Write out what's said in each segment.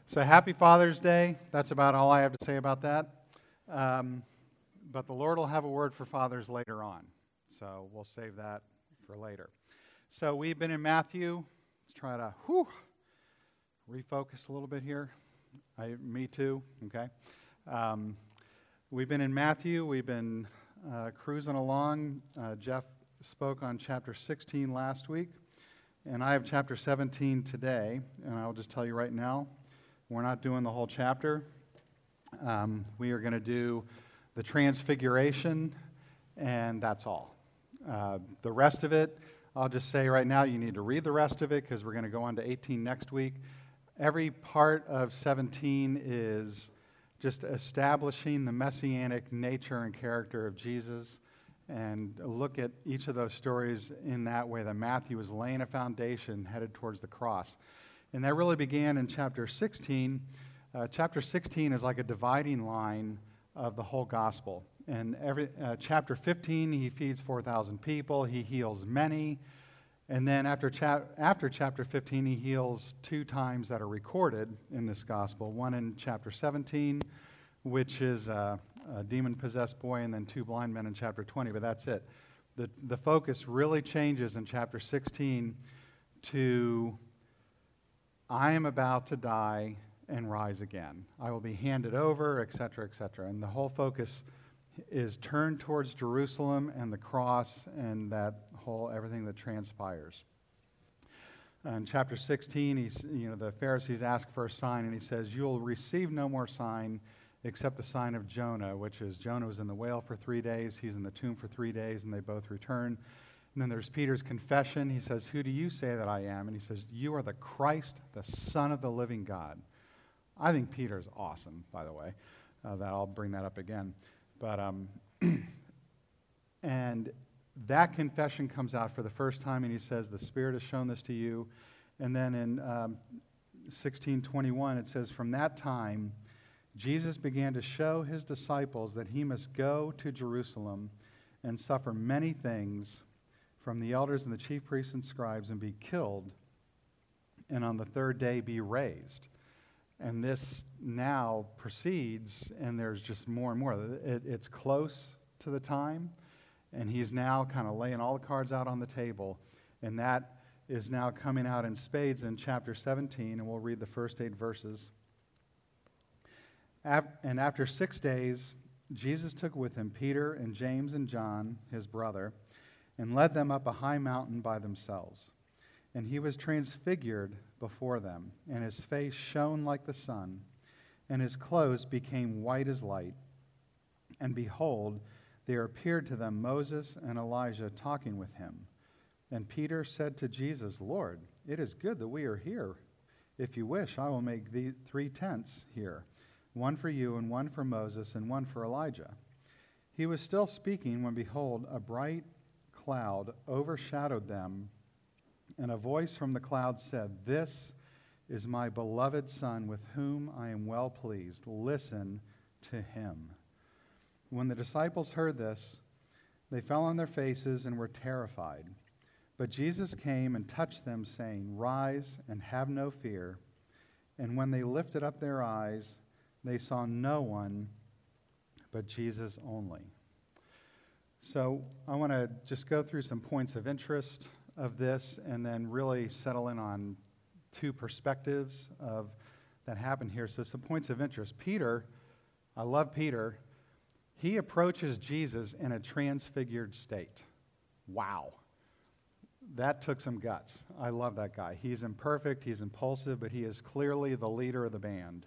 So happy Father's Day. That's about all I have to say about that. But the Lord will have a word for fathers later on. So we'll save that for later. So we've been in Matthew. Let's try to refocus a little bit here. Me too, okay. We've been in Matthew. We've been cruising along. Jeff spoke on chapter 16 last week. And I have chapter 17 today. And I'll just tell you right now, we're not doing the whole chapter. We are going to do the Transfiguration, and that's all. The rest of it, I'll just say right now, you need to read the rest of it because we're going to go on to 18 next week. Every part of 17 is just establishing the messianic nature and character of Jesus, and look at each of those stories in that way that Matthew is laying a foundation headed towards the cross. And that really began in chapter 16. Chapter 16 is like a dividing line of the whole gospel. And chapter 15, he feeds 4,000 people. He heals many. And then after chapter 15, he heals 2 times that are recorded in this gospel. One in chapter 17, which is a demon-possessed boy, and then 2 blind men in chapter 20. But that's it. The focus really changes in chapter 16 to I am about to die and rise again. I will be handed over, etc., etc. And the whole focus is turned towards Jerusalem and the cross and that whole everything that transpires. In chapter 16, the Pharisees ask for a sign, and he says, "You'll receive no more sign except the sign of Jonah," which is Jonah was in the whale for 3 days, he's in the tomb for 3 days, and they both return. And then there's Peter's confession. He says, "Who do you say that I am?" And he says, "You are the Christ, the Son of the living God." I think Peter's awesome, by the way. I'll bring that up again. But and that confession comes out for the first time, and he says, "The Spirit has shown this to you." And then in 16:21, it says, "From that time, Jesus began to show his disciples that he must go to Jerusalem and suffer many things from the elders and the chief priests and scribes and be killed, and on the 3rd day be raised." And this now proceeds, and there's just more and more. It's close to the time, and he's now kind of laying all the cards out on the table, and that is now coming out in spades in chapter 17, and we'll read the first 8 verses. And after 6 days, Jesus took with him Peter and James and John, his brother, and led them up a high mountain by themselves. And he was transfigured before them, and his face shone like the sun, and his clothes became white as light. And behold, there appeared to them Moses and Elijah talking with him. And Peter said to Jesus, "Lord, it is good that we are here. If you wish, I will make 3 tents here, one for you and one for Moses and one for Elijah." He was still speaking when, behold, a bright cloud overshadowed them, and a voice from the cloud said, "This is my beloved Son, with whom I am well pleased. Listen to him." When the disciples heard this, they fell on their faces and were terrified. But Jesus came and touched them, saying, "Rise and have no fear." And when they lifted up their eyes, they saw no one but Jesus only. So I want to just go through some points of interest of this and then really settle in on 2 perspectives of that happened here. So some points of interest. Peter, I love Peter. He approaches Jesus in a transfigured state. Wow. That took some guts. I love that guy. He's imperfect, he's impulsive, but he is clearly the leader of the band.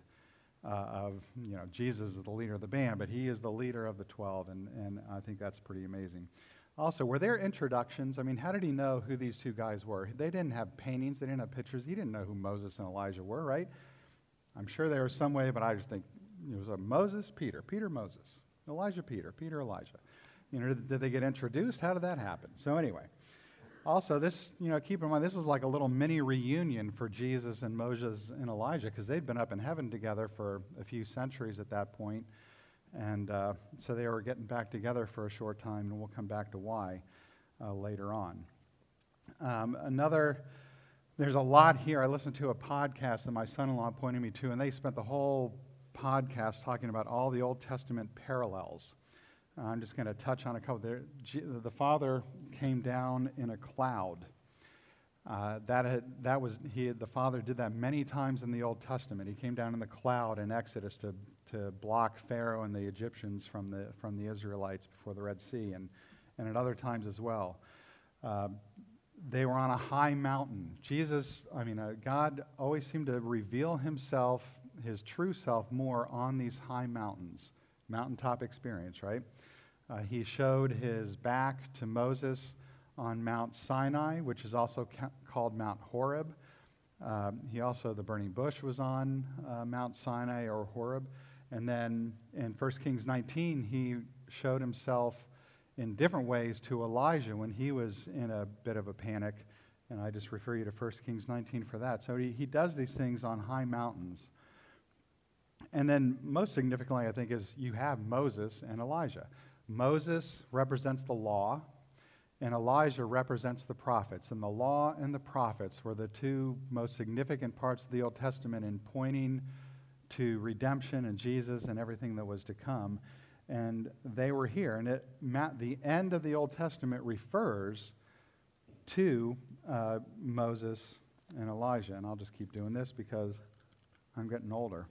Jesus is the leader of the band, but he is the leader of the 12, and I think that's pretty amazing. Also, were there introductions? I mean, how did he know who these 2 guys were? They didn't have paintings, they didn't have pictures. He didn't know who Moses and Elijah were, right? I'm sure there was some way, but I just think it was Moses, Peter, Moses, Elijah, Peter, Elijah. Did they get introduced? How did that happen? So anyway. Also, this, keep in mind, this was like a little mini reunion for Jesus and Moses and Elijah, because they'd been up in heaven together for a few centuries at that point. And so they were getting back together for a short time, and we'll come back to why later on. Another There's a lot here. I listened to a podcast that my son-in-law pointed me to, and they spent the whole podcast talking about all the Old Testament parallels. I'm just going to touch on a couple. The Father came down in a cloud. The Father did that many times in the Old Testament. He came down in the cloud in Exodus to block Pharaoh and the Egyptians from the Israelites before the Red Sea, and at other times as well. They were on a high mountain. God always seemed to reveal himself, his true self, more on these high mountains. Mountaintop experience, right? He showed his back to Moses on Mount Sinai, which is also called Mount Horeb. The burning bush was on Mount Sinai or Horeb. And then in 1 Kings 19, he showed himself in different ways to Elijah when he was in a bit of a panic. And I just refer you to 1 Kings 19 for that. So he does these things on high mountains. And then most significantly, I think, is you have Moses and Elijah. Moses represents the law, and Elijah represents the prophets. And the law and the prophets were the two most significant parts of the Old Testament in pointing to redemption and Jesus and everything that was to come. And they were here. And the end of the Old Testament refers to Moses and Elijah. And I'll just keep doing this because I'm getting older.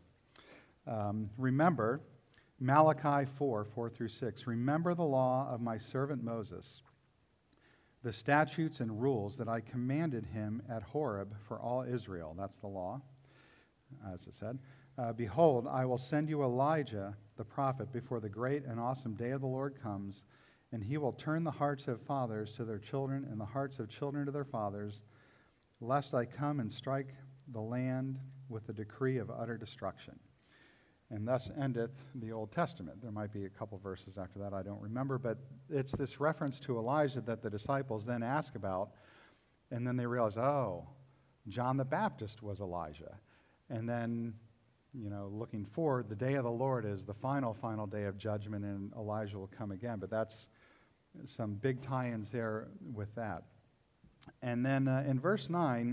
Remember, Malachi 4:4-6. Remember the law of my servant Moses, the statutes and rules that I commanded him at Horeb for all Israel. That's the law, as it said. Behold, I will send you Elijah, the prophet, before the great and awesome day of the Lord comes, and he will turn the hearts of fathers to their children and the hearts of children to their fathers, lest I come and strike the land with a decree of utter destruction. And thus endeth the Old Testament. There might be a couple verses after that, I don't remember, but it's this reference to Elijah that the disciples then ask about, and then they realize, oh, John the Baptist was Elijah. And then, looking forward, the day of the Lord is the final day of judgment, and Elijah will come again. But that's some big tie-ins there with that. And then in verse 9,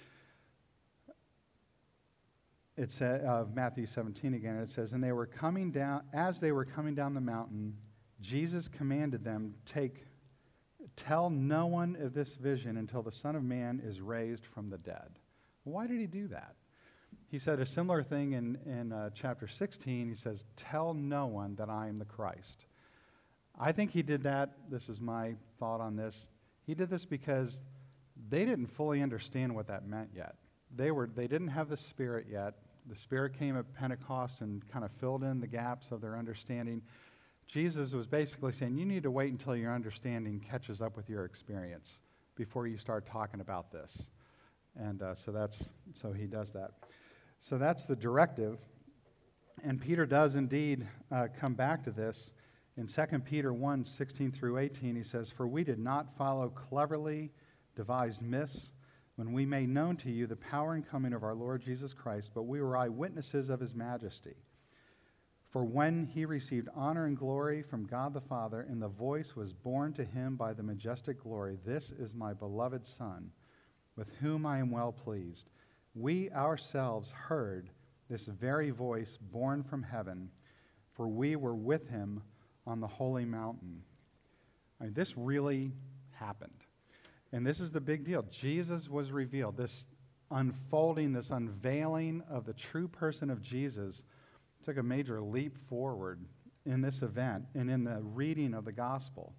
it says, of Matthew 17 again, it says, and as they were coming down the mountain, Jesus commanded them, tell no one of this vision until the Son of Man is raised from the dead. Why did he do that? He said a similar thing in chapter 16. He says, tell no one that I am the Christ. I think he did that. This is my thought on this. He did this because they didn't fully understand what that meant yet. They didn't have the Spirit yet. The Spirit came at Pentecost and kind of filled in the gaps of their understanding. Jesus was basically saying, you need to wait until your understanding catches up with your experience before you start talking about this. And so he does that. So that's the directive. And Peter does indeed come back to this. In 2 Peter 1:16-18, he says, for we did not follow cleverly devised myths when we made known to you the power and coming of our Lord Jesus Christ, but we were eyewitnesses of his majesty. For when he received honor and glory from God the Father, and the voice was borne to him by the majestic glory, this is my beloved Son, with whom I am well pleased. We ourselves heard this very voice borne from heaven, for we were with him on the holy mountain. This really happened. And this is the big deal. Jesus was revealed. This unfolding, this unveiling of the true person of Jesus took a major leap forward in this event and in the reading of the gospel.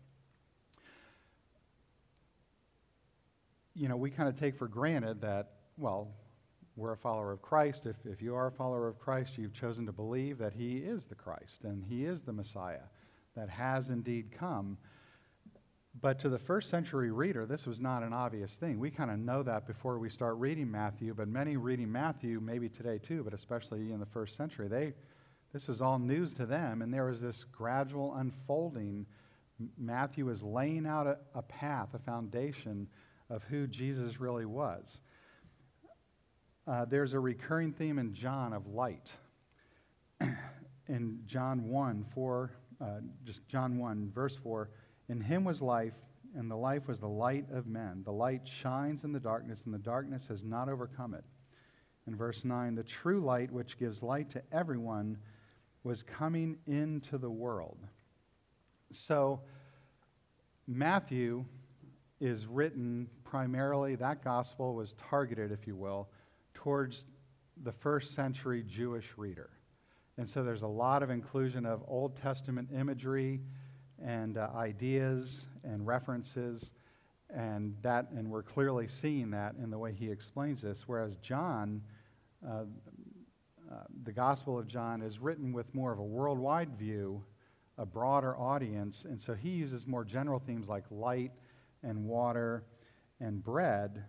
We kind of take for granted that, we're a follower of Christ. If you are a follower of Christ, you've chosen to believe that he is the Christ and he is the Messiah that has indeed come. But to the first century reader, this was not an obvious thing. We kind of know that before we start reading Matthew, but many reading Matthew, maybe today too, but especially in the first century, this is all news to them, and there was this gradual unfolding. Matthew is laying out a path, a foundation of who Jesus really was. There's a recurring theme in John of light. In John 1, John 1, verse 4, in him was life, and the life was the light of men. The light shines in the darkness, and the darkness has not overcome it. In verse 9, the true light, which gives light to everyone, was coming into the world. So Matthew is written primarily, that gospel was targeted, if you will, towards the first century Jewish reader. And so there's a lot of inclusion of Old Testament imagery and ideas and references, and we're clearly seeing that in the way he explains this, whereas John, the Gospel of John, is written with more of a worldwide view, a broader audience, and so he uses more general themes like light and water and bread.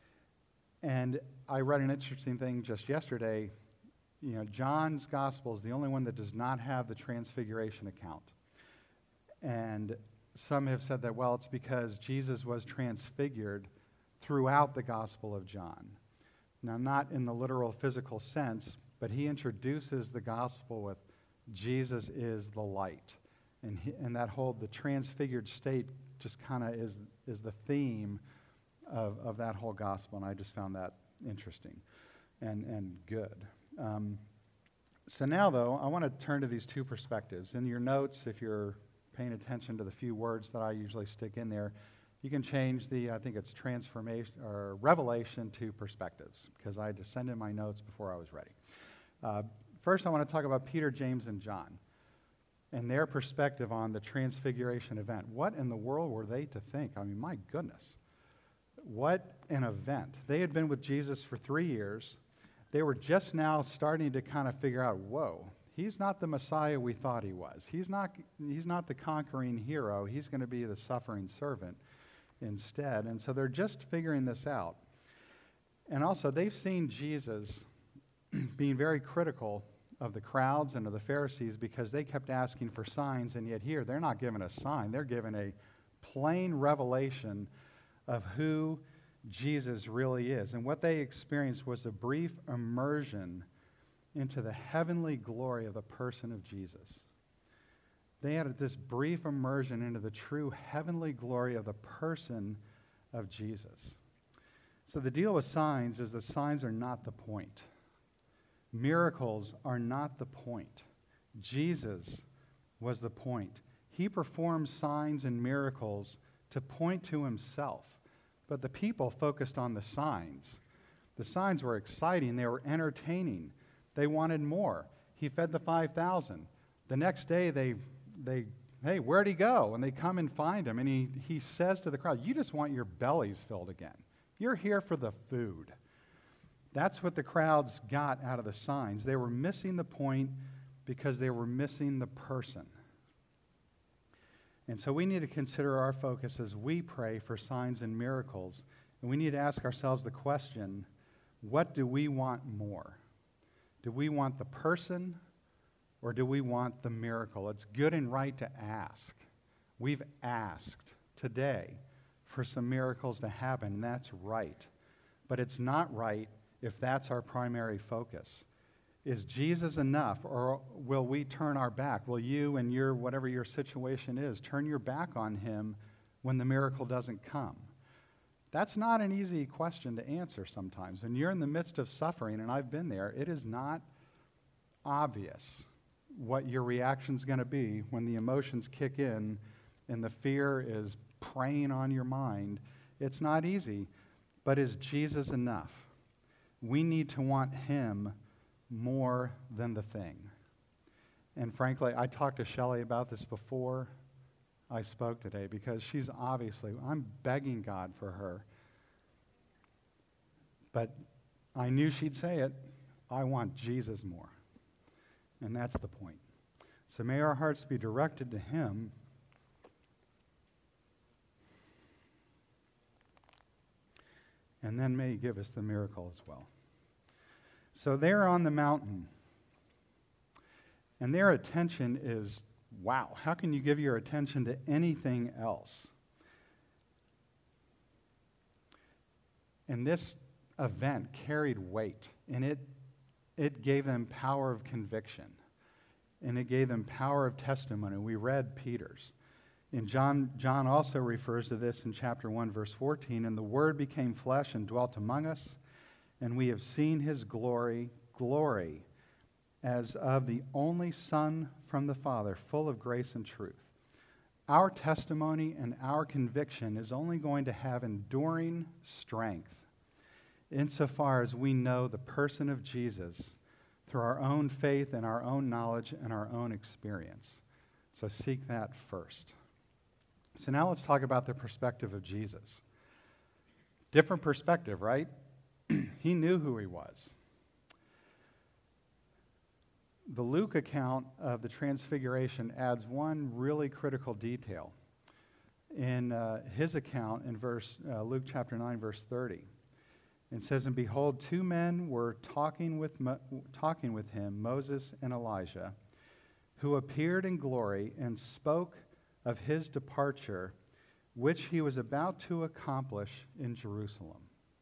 And I read an interesting thing just yesterday. John's Gospel is the only one that does not have the transfiguration account. And some have said that, well, it's because Jesus was transfigured throughout the Gospel of John. Now, not in the literal physical sense, but he introduces the gospel with Jesus is the light. And that whole, the transfigured state just kind of is the theme of that whole gospel. And I just found that interesting and good. So now, though, I want to turn to these two perspectives. In your notes, if you're paying attention to the few words that I usually stick in there, you can change I think it's transformation or revelation to perspectives, because I had to send in my notes before I was ready. First, I want to talk about Peter, James, and John and their perspective on the transfiguration event. What in the world were they to think? I mean, my goodness. What an event. They had been with Jesus for 3 years. They were just now starting to kind of figure out, whoa, he's not the Messiah we thought he was. He's not the conquering hero. He's going to be the suffering servant instead. And so they're just figuring this out. And also, they've seen Jesus being very critical of the crowds and of the Pharisees because they kept asking for signs, and yet here they're not given a sign. They're given a plain revelation of who Jesus really is. And what they experienced was a brief immersion into the heavenly glory of the person of Jesus. They had this brief immersion into the true heavenly glory of the person of Jesus. So the deal with signs is that signs are not the point. Miracles are not the point. Jesus was the point. He performed signs and miracles to point to himself. But the people focused on the signs. The signs were exciting. They were entertaining. They wanted more. He fed the 5,000. The next day, hey, where'd he go? And they come and find him. And he says to the crowd, you just want your bellies filled again. You're here for the food. That's what the crowds got out of the signs. They were missing the point because they were missing the person. And so we need to consider our focus as we pray for signs and miracles. And we need to ask ourselves the question, what do we want more? Do we want the person or do we want the miracle? It's good and right to ask. We've asked today for some miracles to happen, and that's right. But it's not right if that's our primary focus. Is Jesus enough, or will we turn our back? Will you and whatever your situation is, turn your back on him when the miracle doesn't come? That's not an easy question to answer sometimes. When you're in the midst of suffering, and I've been there, it is not obvious what your reaction's going to be when the emotions kick in and the fear is preying on your mind. It's not easy, but is Jesus enough? We need to want him more than the thing. And frankly, I talked to Shelley about this before I spoke today because I'm begging God for her. But I knew she'd say it. I want Jesus more. And that's the point. So may our hearts be directed to him. And then may he give us the miracle as well. So they're on the mountain. And their attention is, wow, how can you give your attention to anything else? And this event carried weight, and it gave them power of conviction, and it gave them power of testimony. We read Peter's. And John also refers to this in chapter 1, verse 14. And the Word became flesh and dwelt among us, and we have seen his glory, as of the only Son from the Father, full of grace and truth. Our testimony and our conviction is only going to have enduring strength insofar as we know the person of Jesus through our own faith and our own knowledge and our own experience. So seek that first. So now let's talk about the perspective of Jesus. Different perspective, right? He knew who he was. The Luke account of the Transfiguration adds one really critical detail. In his account in Luke chapter 9, verse 30, it says, "And behold, two men were talking with him, Moses and Elijah, who appeared in glory and spoke of his departure, which he was about to accomplish in Jerusalem."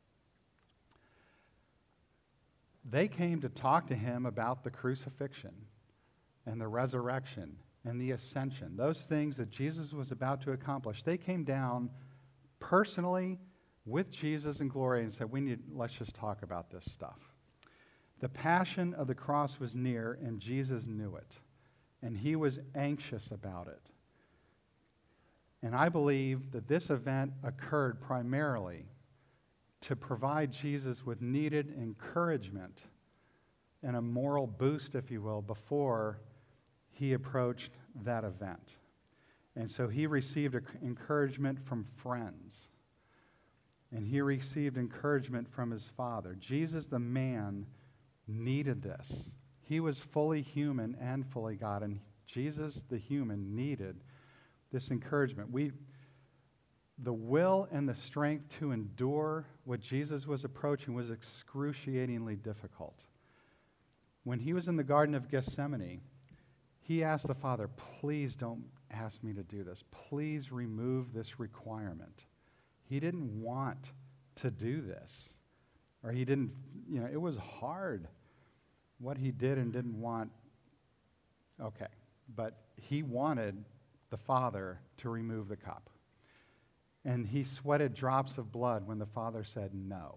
They came to talk to him about the crucifixion and the resurrection and the ascension, those things that Jesus was about to accomplish. They came down personally with Jesus in glory and said, let's just talk about this stuff. The passion of the cross was near, and Jesus knew it, and he was anxious about it. And I believe that this event occurred primarily to provide Jesus with needed encouragement and a moral boost, if you will, before he approached that event. And so he received encouragement from friends, and he received encouragement from his Father. Jesus, the man, needed this. He was fully human and fully God, and Jesus, the human, needed this encouragement. The will and the strength to endure what Jesus was approaching was excruciatingly difficult. When he was in the Garden of Gethsemane, he asked the Father, "Please don't ask me to do this. Please remove this requirement." He didn't want to do this. Or he didn't, it was hard what he did and didn't want. Okay, but he wanted the Father to remove the cup. And he sweated drops of blood when the Father said no.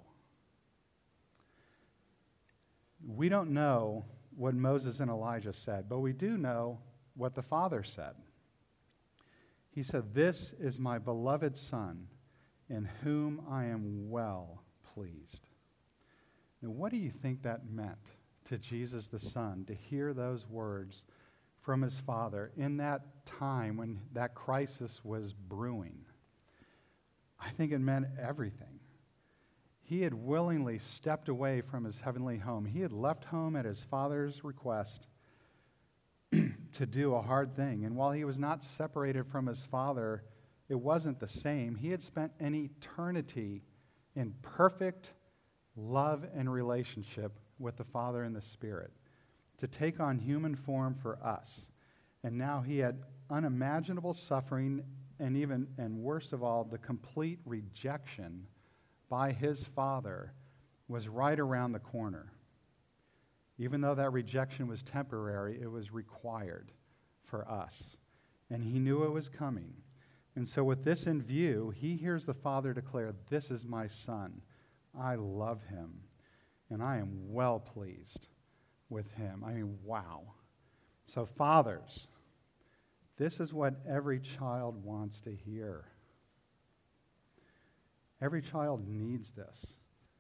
We don't know what Moses and Elijah said, but we do know what the Father said. He said, "This is my beloved Son, in whom I am well pleased." Now, what do you think that meant to Jesus the Son to hear those words from his Father in that time when that crisis was brewing? I think it meant everything. He had willingly stepped away from his heavenly home. He had left home at his Father's request to do a hard thing. And while he was not separated from his Father, it wasn't the same. He had spent an eternity in perfect love and relationship with the Father and the Spirit to take on human form for us. And now he had unimaginable suffering and worst of all, the complete rejection by his Father was right around the corner. Even though that rejection was temporary, it was required for us. And he knew it was coming. And so with this in view, he hears the Father declare, "This is my Son. I love him, and I am well pleased with him." I mean, wow. So fathers, this is what every child wants to hear. Every child needs this.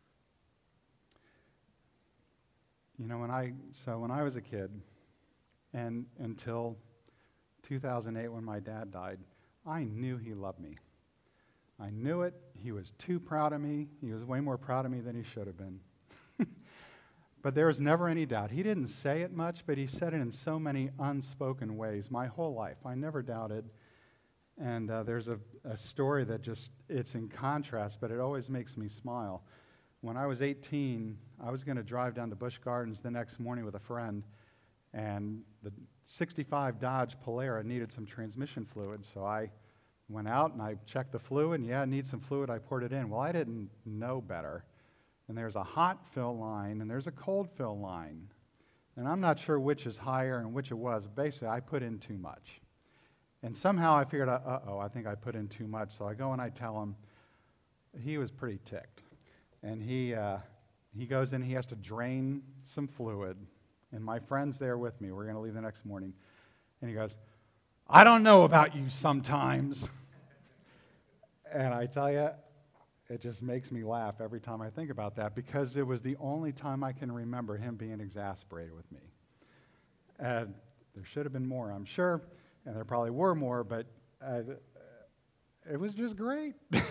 When I was a kid, and until 2008 when my dad died, I knew he loved me. I knew it. He was too proud of me. He was way more proud of me than he should have been. But there was never any doubt. He didn't say it much, but he said it in so many unspoken ways my whole life. I never doubted. And there's a story that it's in contrast, but it always makes me smile. When I was 18, I was going to drive down to Busch Gardens the next morning with a friend, and the 65 Dodge Polara needed some transmission fluid, so I went out and I checked the fluid, and it needs some fluid. I poured it in. Well, I didn't know better. And there's a hot fill line, and there's a cold fill line. And I'm not sure which is higher and which it was. Basically, I put in too much. And somehow I figured out, I think I put in too much. So I go and I tell him. He was pretty ticked. And he goes in, he has to drain some fluid. And my friend's there with me. We're going to leave the next morning. And he goes, I don't know about you sometimes. And I tell you, it just makes me laugh every time I think about that, because it was the only time I can remember him being exasperated with me. And there should have been more, I'm sure, and there probably were more, but it was just great.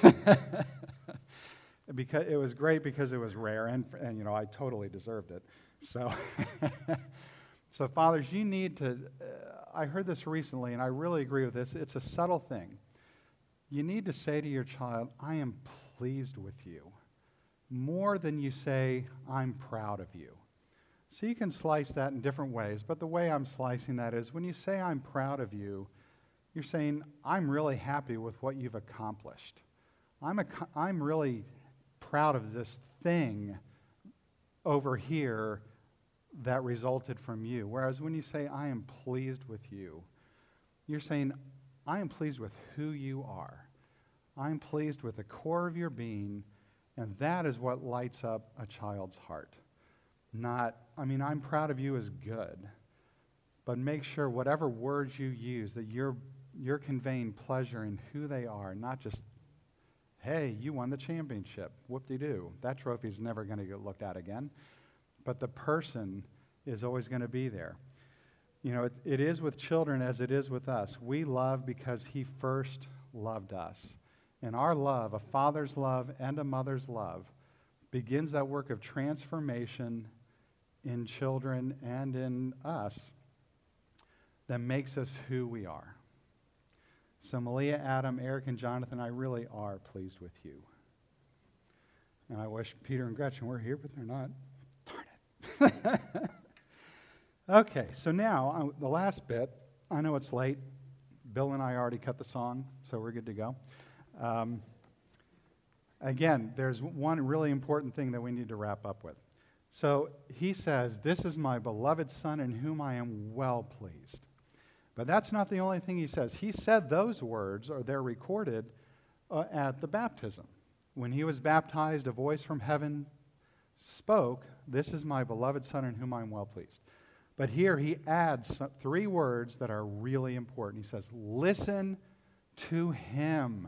Because it was great because it was rare, and I totally deserved it. So, so fathers, you need to. I heard this recently, and I really agree with this. It's a subtle thing. You need to say to your child, "I am pleased with you," more than you say, "I'm proud of you." So you can slice that in different ways, but the way I'm slicing that is when you say, "I'm proud of you," you're saying, "I'm really happy with what you've accomplished. I'm really proud of this thing over here that resulted from you." Whereas when you say, "I am pleased with you," you're saying, "I am pleased with who you are. I'm pleased with the core of your being," and that is what lights up a child's heart. I'm proud of you is good, but make sure whatever words you use that you're conveying pleasure in who they are, not just, "Hey, you won the championship. Whoop-de-doo." That trophy's never going to get looked at again. But the person is always going to be there. It is with children as it is with us. We love because he first loved us. And our love, a father's love and a mother's love, begins that work of transformation in children and in us that makes us who we are. So Malia, Adam, Eric, and Jonathan, I really are pleased with you. And I wish Peter and Gretchen were here, but they're not. Darn it. Okay, so now, the last bit. I know it's late. Bill and I already cut the song, so we're good to go. Again, there's one really important thing that we need to wrap up with. So he says, "This is my beloved Son in whom I am well pleased." But that's not the only thing he says. He said those words, or they're recorded at the baptism. When he was baptized, a voice from heaven spoke, "This is my beloved Son in whom I am well pleased." But here he adds 3 words that are really important. He says, "Listen to him."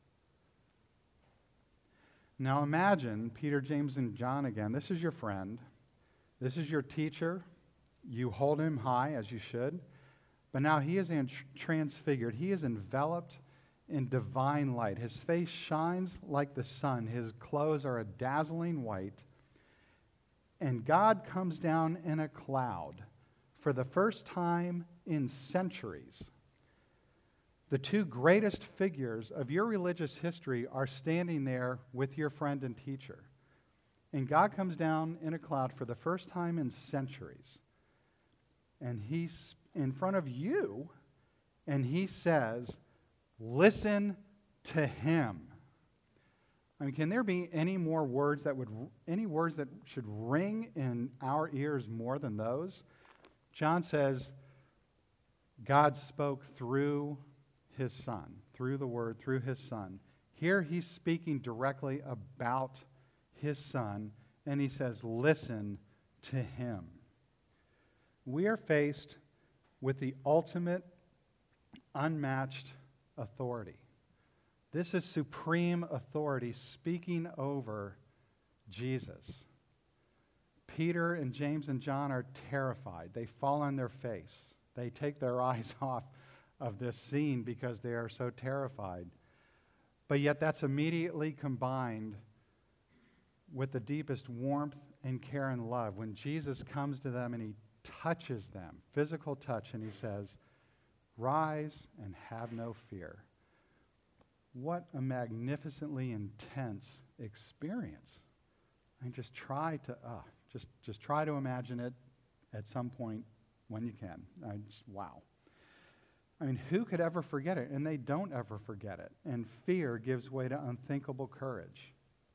Now imagine Peter, James, and John again. This is your friend. This is your teacher. You hold him high, as you should. But now he is transfigured. He is enveloped in divine light. His face shines like the sun. His clothes are a dazzling white. And God comes down in a cloud for the first time in centuries. The 2 greatest figures of your religious history are standing there with your friend and teacher. And God comes down in a cloud for the first time in centuries. And he's in front of you, and he says, "Listen to him." Can there be any words that should ring in our ears more than those? John says, God spoke through his Son, through the Word, through his Son. Here he's speaking directly about his Son, and he says, "Listen to him." We are faced with the ultimate, unmatched authority. This is supreme authority speaking over Jesus. Peter and James and John are terrified. They fall on their face. They take their eyes off of this scene because they are so terrified. But yet that's immediately combined with the deepest warmth and care and love when Jesus comes to them and he touches them, physical touch, and he says, "Rise and have no fear." What a magnificently intense experience. Just try to imagine it at some point when you can. Wow. Who could ever forget it? And they don't ever forget it. And fear gives way to unthinkable courage.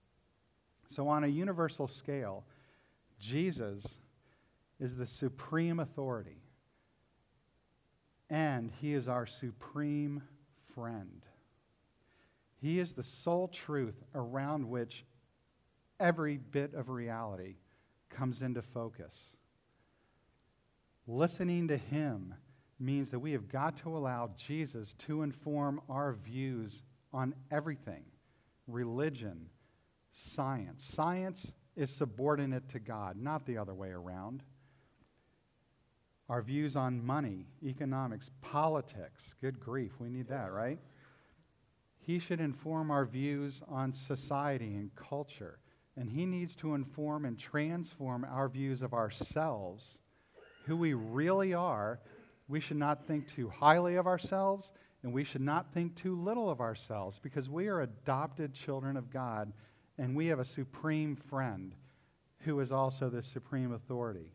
So on a universal scale, Jesus is the supreme authority. and he is our supreme friend. He is the sole truth around which every bit of reality comes into focus. Listening to him means that we have got to allow Jesus to inform our views on everything. Religion, science. Science is subordinate to God, not the other way around. Our views on money, economics, politics. Good grief, we need that, right? He should inform our views on society and culture. And he needs to inform and transform our views of ourselves, who we really are. We should not think too highly of ourselves, and we should not think too little of ourselves, because we are adopted children of God, and we have a supreme friend who is also the supreme authority.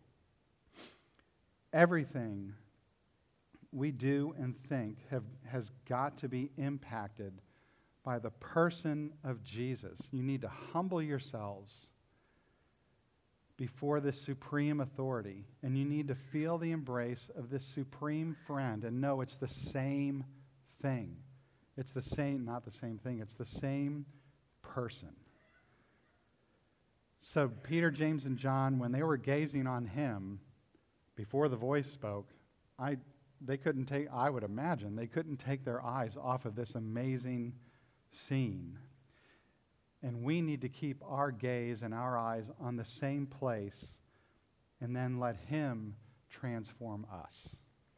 Everything we do and think has got to be impacted by the person of Jesus. You need to humble yourselves before this supreme authority, and you need to feel the embrace of this supreme friend and know it's the same thing. It's the same, not the same thing, it's the same person. So Peter, James, and John, when they were gazing on him before the voice spoke, I would imagine they couldn't take their eyes off of this amazing scene. And we need to keep our gaze and our eyes on the same place and then let him transform us.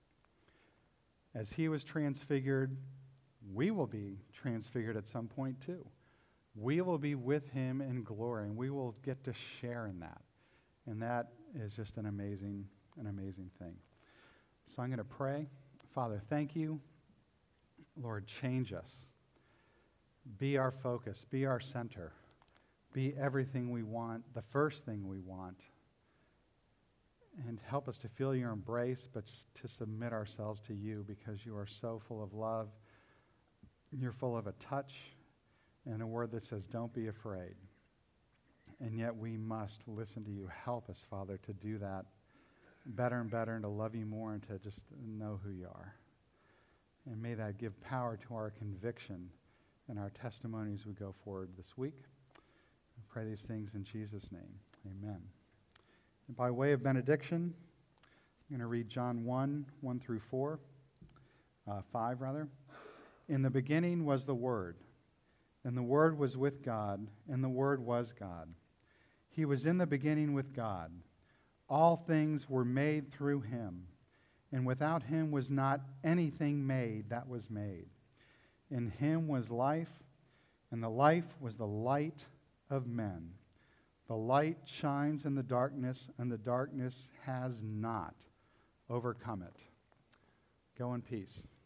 As he was transfigured, we will be transfigured at some point too. We will be with him in glory, and we will get to share in that. And that is just an amazing thing. So I'm going to pray. Father, thank you. Lord, change us. Be our focus. Be our center. Be everything we want, the first thing we want. And help us to feel your embrace, but to submit ourselves to you, because you are so full of love. You're full of a touch and a word that says, don't be afraid. And yet we must listen to you. Help us, Father, to do that better and better, and to love you more, and to just know who you are. And may that give power to our conviction and our testimonies we go forward this week. I pray these things in Jesus' name. Amen. And by way of benediction, I'm going to read John 1 through 5 rather. In the beginning was the Word, and the Word was with God, and the Word was God. He was in the beginning with God. All things were made through him, and without him was not anything made that was made. In him was life, and the life was the light of men. The light shines in the darkness, and the darkness has not overcome it. Go in peace.